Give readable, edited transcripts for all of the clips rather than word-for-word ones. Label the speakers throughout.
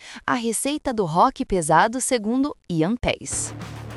Speaker 1: A receita do rock pesado segundo Ian Paice.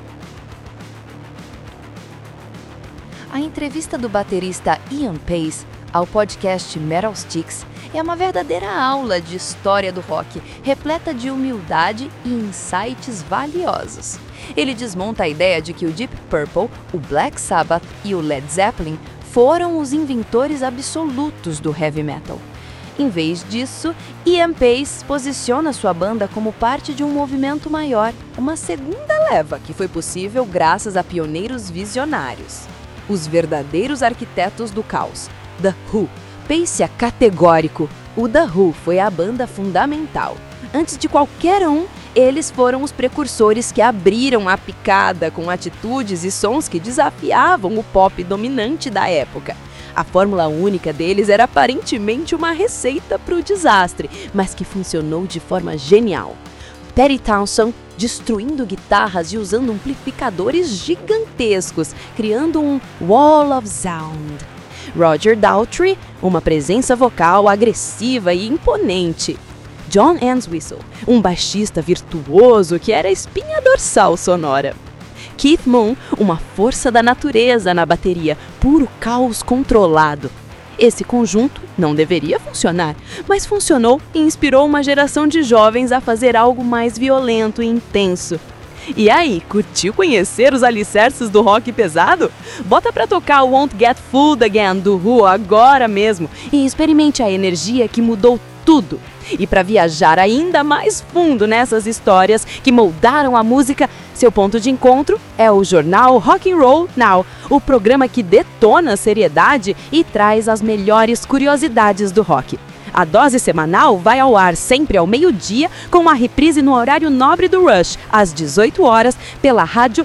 Speaker 1: A entrevista do baterista Ian Paice ao podcast Metal Sticks é uma verdadeira aula de história do rock, repleta de humildade e insights valiosos. Ele desmonta a ideia de que o Deep Purple, o Black Sabbath e o Led Zeppelin foram os inventores absolutos do heavy metal. Em vez disso, Ian Paice posiciona sua banda como parte de um movimento maior, uma segunda leva que foi possível graças a pioneiros visionários. Os verdadeiros arquitetos do caos, The Who. Paice é categórico. O The Who foi a banda fundamental. Antes de qualquer um, eles foram os precursores que abriram a picada com atitudes e sons que desafiavam o pop dominante da época. A fórmula única deles era aparentemente uma receita para o desastre, mas que funcionou de forma genial. Pete Townshend destruindo guitarras e usando amplificadores gigantescos, criando um Wall of Sound. Roger Daltrey, uma presença vocal agressiva e imponente. John Entwistle, um baixista virtuoso que era a espinha dorsal sonora. Keith Moon, uma força da natureza na bateria, puro caos controlado. Esse conjunto não deveria funcionar, mas funcionou e inspirou uma geração de jovens a fazer algo mais violento e intenso. E aí, curtiu conhecer os alicerces do rock pesado? Bota pra tocar o Won't Get Fooled Again do Who agora mesmo e experimente a energia que mudou tudo. E para viajar ainda mais fundo nessas histórias que moldaram a música, seu ponto de encontro é o jornal Rock and Roll Now, o programa que detona a seriedade e traz as melhores curiosidades do rock. A dose semanal vai ao ar sempre ao meio-dia, com uma reprise no horário nobre do Rush, às 18 horas, pela rádio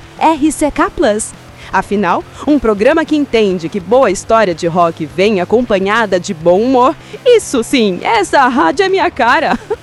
Speaker 1: RCK+. Afinal, um programa que entende que boa história de rock vem acompanhada de bom humor, isso sim, essa rádio é minha cara!